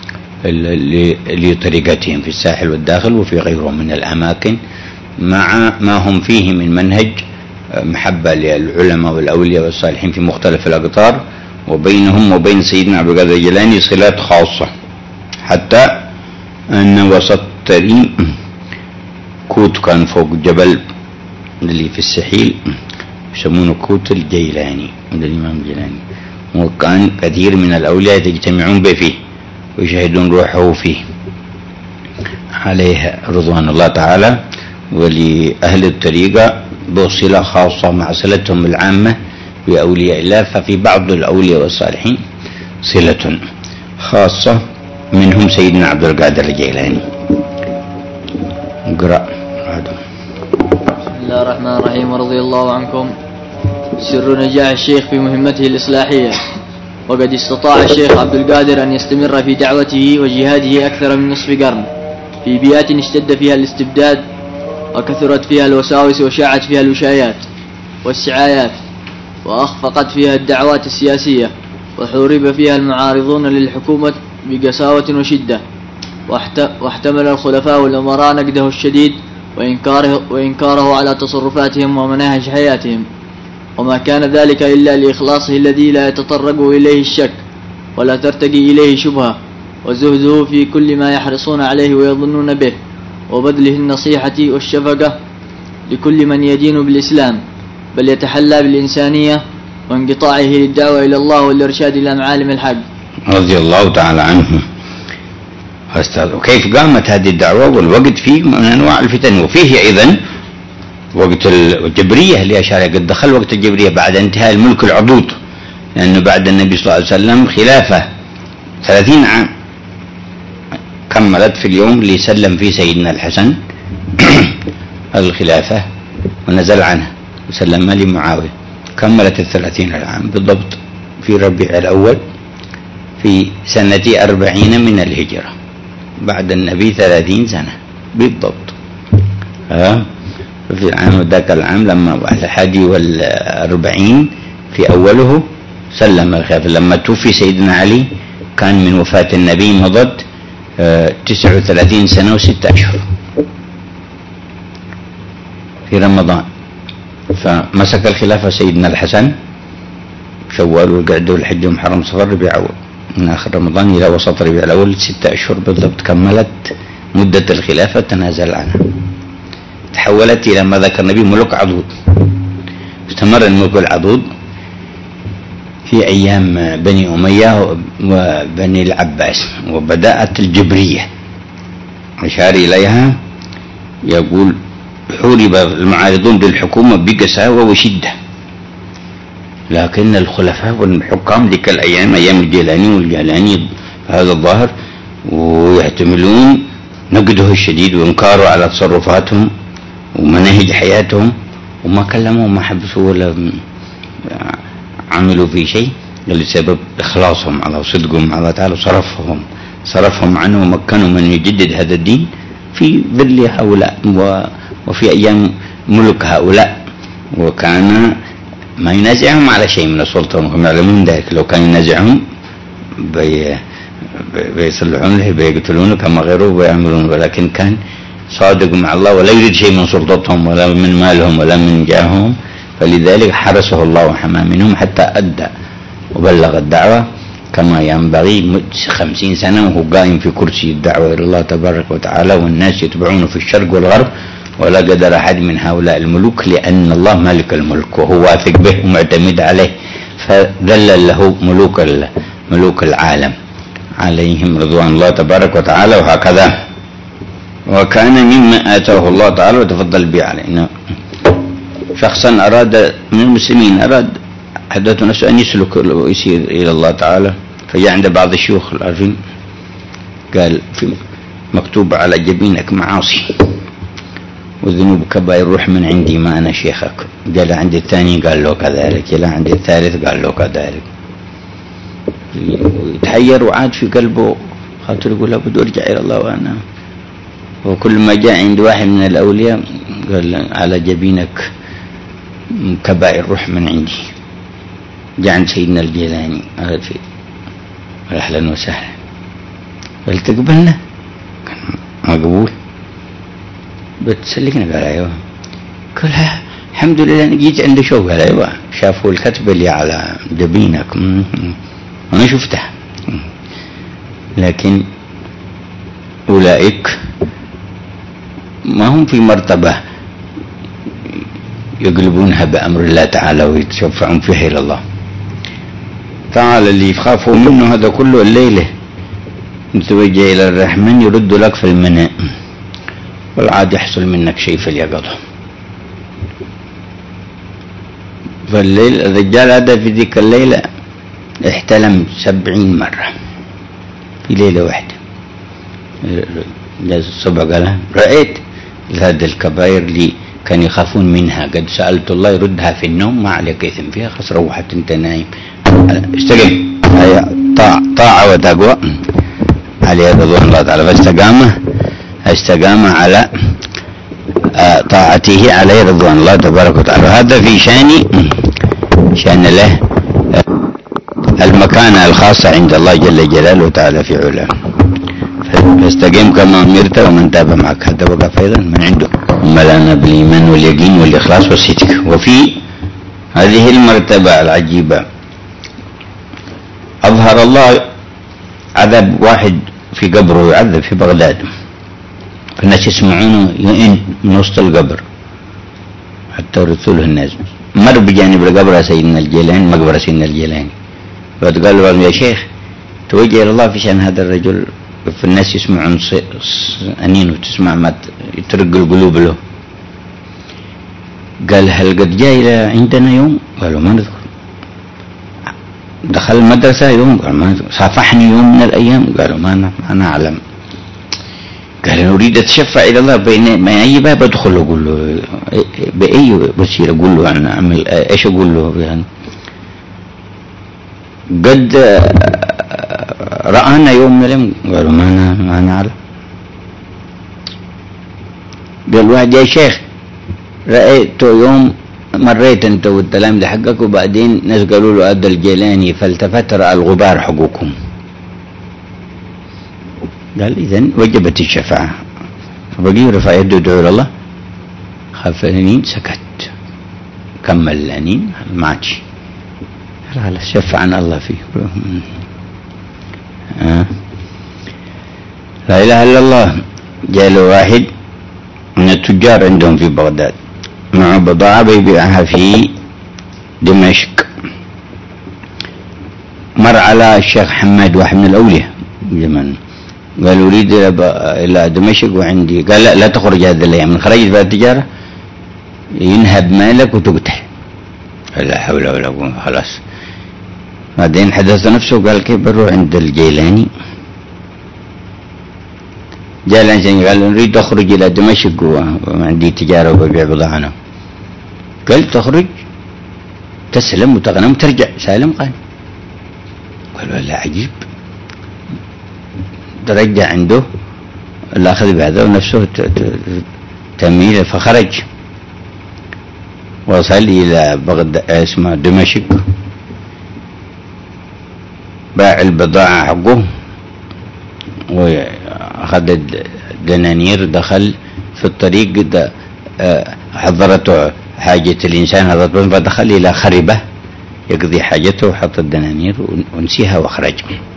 لطريقتهم في الساحل والداخل وفي غيره من الأماكن، مع ما هم فيه من منهج محبة للعلماء والأولياء والصالحين في مختلف الأقطار، وبينهم وبين سيدنا عبد القادر الجيلاني صلات خاصة، حتى أن وسط تريم كوت كان فوق جبل اللي في السحيل يسمونه كوت الجيلاني من الإمام الجيلاني، وكان كثير من الأولياء يجتمعون به فيه ويشاهدون روحه فيه عليه رضوان الله تعالى. ولأهل الطريقة بصلة خاصة مع صلتهم العامة بأولياء الله، ففي بعض الأولياء والصالحين صلة خاصة منهم سيدنا عبد القادر الجيلاني. اقرأ. بسم الله الرحمن الرحيم. ورضي الله عنكم. سر نجاح الشيخ في مهمته الإصلاحية. وقد استطاع الشيخ عبد القادر أن يستمر في دعوته وجهاده أكثر من نصف قرن في بيئات اشتد فيها الاستبداد وكثرت فيها الوساوس وشاعت فيها الوشايات والسعايات، وأخفقت فيها الدعوات السياسية، وحورب فيها المعارضون للحكومة بقساوة وشدة، واحتمل الخلفاء والأمراء نقده الشديد وإنكاره على تصرفاتهم ومناهج حياتهم، وما كان ذلك إلا لإخلاصه الذي لا يتطرق إليه الشك ولا ترتقي إليه شبهة، وزهده في كل ما يحرصون عليه ويظنون به، وبذله النصيحة والشفقة لكل من يدين بالإسلام، بل يتحلى بالإنسانية وانقطاعه للدعوة إلى الله والإرشاد إلى معالم الحق رضي الله تعالى عنه. وكيف قامت هذه الدعوة والوقت فيه من أنواع الفتن، وفيه أيضا وقت الجبرية اللي أشار قد دخل وقت الجبرية بعد انتهاء الملك العضوض، لأنه بعد النبي صلى الله عليه وسلم خلافة 30 عام كملت في اليوم اللي سلم فيه سيدنا الحسن الخلافة ونزل عنه وسلم لمعاوية، كملت 30 العام بالضبط في ربيع الأول في سنة 40 من الهجرة، بعد النبي 30 سنة بالضبط. في العام ذاك العام لما بعد 41 في أوله سلم الخلافة. لما توفي سيدنا علي كان من وفاة النبي مضت 39 سنة و6 أشهر في رمضان، فمسك الخلافة سيدنا الحسن شوال والقعدة والحج ومحرم صفر ربيع أول، من آخر رمضان إلى وسط ربيع الأول 6 أشهر بالضبط كملت مدة الخلافة تنازل عنها. تحولت إلى ما ذكر النبي ملوك عضوض. استمر الملك العضوض في أيام بني أمية وبني العباس، وبدأت الجبرية أشار إليها، يقول حورب المعارضون للحكومة بقساوة وشدة، لكن الخلفاء والحكام ذيك الأيام أيام الجيلاني والجيلاني هذا الظاهر، ويحتملون نقده الشديد وإنكاره على تصرفاتهم ومناهج حياتهم، وما كلموا وما حبسوا ولا عملوا في شيء لسبب إخلاصهم على صدقهم على تعالى، صرفهم عنه ومكنوا من يجدد هذا الدين في ظل هؤلاء وفي أيام ملك هؤلاء. وكان ما ينازعهم على شيء من السلطة، وهم يعلمون ذلك. لو كان ينازعهم بيصلحون له بيقتلونه كما غيره ويعملون، ولكن كان صادق مع الله ولا يريد شيء من سلطتهم ولا من مالهم ولا من جاههم، فلذلك حرسه الله وحمى منهم حتى أدى وبلغ الدعوة كما ينبغي. 50 سنة وهو قائم في كرسي الدعوة إلى الله تبارك وتعالى، والناس يتبعونه في الشرق والغرب، ولا قدر أحد من هؤلاء الملوك، لأن الله مالك الملك وهو واثق به ومعتمد عليه، فذلل له ملوك العالم عليهم رضوان الله تبارك وتعالى. وهكذا وكان مما آتاه الله تعالى وتفضل به علينا. شخصا أراد من المسلمين حدث نفسه أن يسلك ويسير إلى الله تعالى، فجاء عند بعض الشيوخ العارفين قال في مكتوب على جبينك معاصي وذنوب كبائر، روح من عندي ما أنا شيخك. قال عند الثاني قال له كذلك، قال عند الثالث قال له كذلك. يتحير وعاد في قلبه خاطر يقول لابد أرجع إلى الله. وأنا وكل ما جاء عند واحد من الأولياء قال على جبينك كبائر، روح من عندي. جاء عند سيدنا الجيلاني قال في أهلا وسهلا، قال تقبلنا؟ كان مقبول بتسلكنا؟ قال ايوه. قال الحمد لله انا جيت عنده شوق. قال ايوه، شافوا الكتب اللي على جبينك انا شفتها، لكن اولئك ما هم في مرتبة يقلبونها بأمر الله تعالى ويتشفعون فيها إلى الله تعالى. اللي يخافوا منه هذا كله الليلة نتوجه إلى الرحمن يرد لك في المناء، والعاد يحصل منك شيء في اليقظة. فالليل الرجال هذا في ذيك الليلة احتلم 70 مرة في ليلة واحدة. جاء الصبح قال رأيت هذه الكبائر اللي كان يخافون منها، قد سألت الله يردها في النوم، ما عليك إثم فيها، خلاص روحت انت نايم. استقم، هي طاعة وتقوى عليه رضوان الله تعالى، فاستقام على طاعته عليه رضوان الله تبارك وتعالى. هذا في شأن له المكانة الخاصة عند الله جل جلاله تعالى في علاه. فاستقيم كما أمرت ومن تاب معك، هذا وقف أيضا من عنده. ملأنا بالإيمان واليقين والإخلاص والصدق. وفي هذه المرتبة العجيبة أظهر الله عذاب واحد في قبره يعذب في بغداد، فالناس يسمعونه يئن من وسط القبر حتى رسوله الناس. مر بجانب القبر سيدنا الجيلاني، مقبرة سيدنا الجيلاني، فقال له يا شيخ توجه إلى الله في شأن هذا الرجل، فالناس يسمعون أنين وتسمع ما يترق القلوب له. قال هل قد جاء إلى عندنا يوم؟ قالوا ما نذكر. دخل المدرسة يوم؟ قال ما نذكر. صافحني يوم من الأيام؟ قالوا ما نعلم. قال أنا أريد أتشفع إلى الله بين أي باب أدخل أقول له بأي وسيلة أقول له أنا أعمل إيش أقول له يعني قد رآنا يوم من الأيام قالوا ما نعلم. قال واحد يا شيخ رأيت يوم مريت أنت والتلامذة حقك وبعدين ناس قالوا له أدى الجيلاني فالتفت رأى الغبار حقكم. قال إذن وجبت الشفاعة. فبقي رفع يده يدعو إلى الله خاف الأنين سكت كمل الأنين ما عادش خلاص شفعنا الله فيه. لا إله إلا الله. جاء له واحد من التجار عندهم في بغداد معه بضاعة بيبيعها في دمشق. مر على الشيخ حماد واحد من الأولياء زمان قال أريد إلى دمشق وعندي قال لا تخرج هذا الأيام من خرجت بهذه التجارة ينهب مالك وتقتل. لا حول ولا قوة خلاص. بعدين حدث نفسه قال كيف بروح عند الجيلاني. جاء الإنسان قال نريد أخرج إلى دمشق وعندي تجارة وببيع بضاعة. قال تخرج تسلم وتغنم ترجع سالم. قال لا عجيب. ترجع عنده الأخذ بهذا ونفسه تميل فخرج وصل إلى بغداد اسمه دمشق باع البضاعة حقه وأخذ الدنانير دخل في الطريق حضرته حاجة الإنسان فدخل إلى خربة يقضي حاجته وحط الدنانير ونسيها وخرج.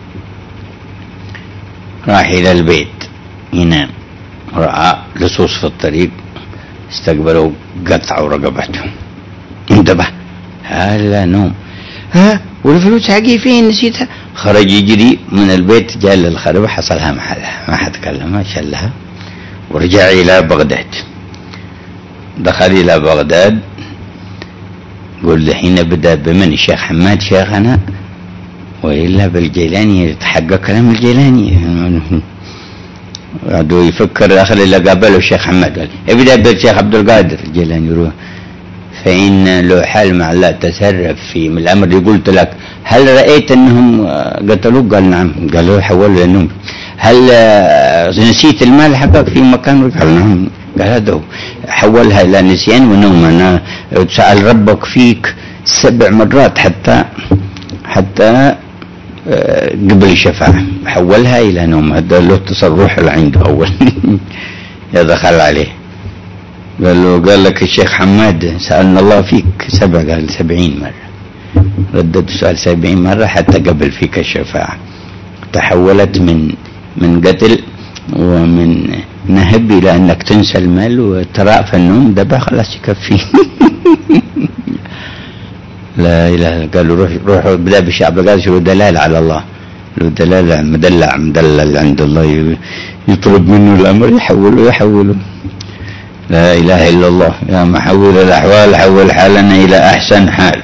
راح إلى البيت ينام رأى لصوص في الطريق استقبلوا قطعوا رقبته انتبه هلا نوم والفلوس حقي فين نسيتها. خرج يجري من البيت جاء للخربة حصلها محلها ما حد كلمها شلها ورجع إلى بغداد. دخل إلى بغداد قل الحين بدأ بمن الشيخ حماد شيخنا وإلا بالجيلاني يتحقق كلام الجيلاني. قعدوا يفكر آخر اللي قابله الشيخ حماد قال ابدأ بالشيخ عبد القادر الجيلاني يروح فإن له حال مع الله تصرف في من الأمر اللي قلت لك. هل رأيت أنهم قتلوك؟ قال نعم. قال له حولوا للنوم. هل نسيت المال حقك في مكان؟ قال نعم. قال هذا هو حولها إلى نسيان ونوم. أنا سأل ربك فيك 7 مرات حتى قبل الشفاعة حولها إلى نوم. هذا له تصرح اللي عنده أول يدخل عليه قال لك الشيخ حماد سألنا الله فيك 7 قال 70 مرة. ردت السؤال 70 مرة حتى قبل فيك الشفاعة. تحولت من قتل ومن نهب إلى أنك تنسى المال وتراء في النوم دبا خلاص يكفي. لا إله. قالوا روحوا بدأ بالشعب قال شو دلال على الله له دلالة مدلل عند الله يطلب منه الأمر يحوله. لا إله إلا الله. يا محول الأحوال حول حالنا إلى أحسن حال.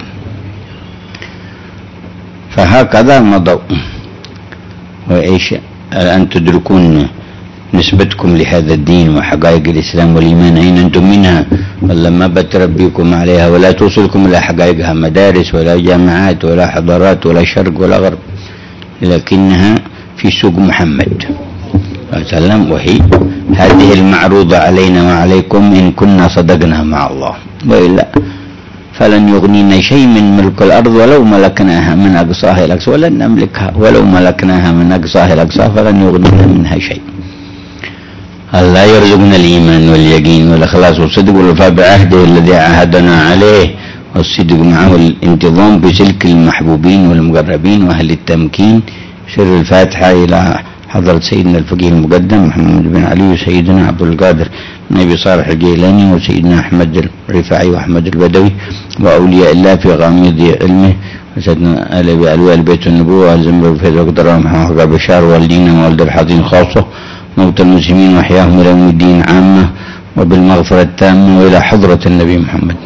فهكذا مضوا. وإيش الآن تدركون نسبتكم لهذا الدين وحقائق الإسلام والإيمان أين أنتم منها ولما بتربيكم عليها ولا توصلكم إلى حقائقها مدارس ولا جامعات ولا حضارات ولا شرق ولا غرب لكنها في سوق محمد وسلم. وهي هذه المعروضة علينا وعليكم إن كنا صدقنا مع الله وإلا فلن يغنينا شيء من ملك الأرض ولو ملكناها من أقصاها إلى أقصاها ولن نملكها ولو ملكناها من أقصاها إلى أقصاها فلن يغنينا منها شيء. الله يرزقنا الإيمان واليقين والإخلاص والصدق والوفاء بعهده الذي عاهدنا عليه والصدق معه الانتظام بسلك المحبوبين والمقربين وأهل التمكين. سر الفاتحة إلى حضرة سيدنا الفقيه المقدم محمد بن علي وسيدنا عبد القادر النبي صالح الجيلاني وسيدنا أحمد الرفاعي وأحمد البدوي وأولياء الله في غامض علمه وسيدنا آل بيت النبوة والزمر الفيض وقدر محمد بشار والدينا والد الحاضرين خاصة موت المسلمين وأحياهم إلى يوم الدين عامة وبالمغفرة التامة وإلى حضرة النبي محمد.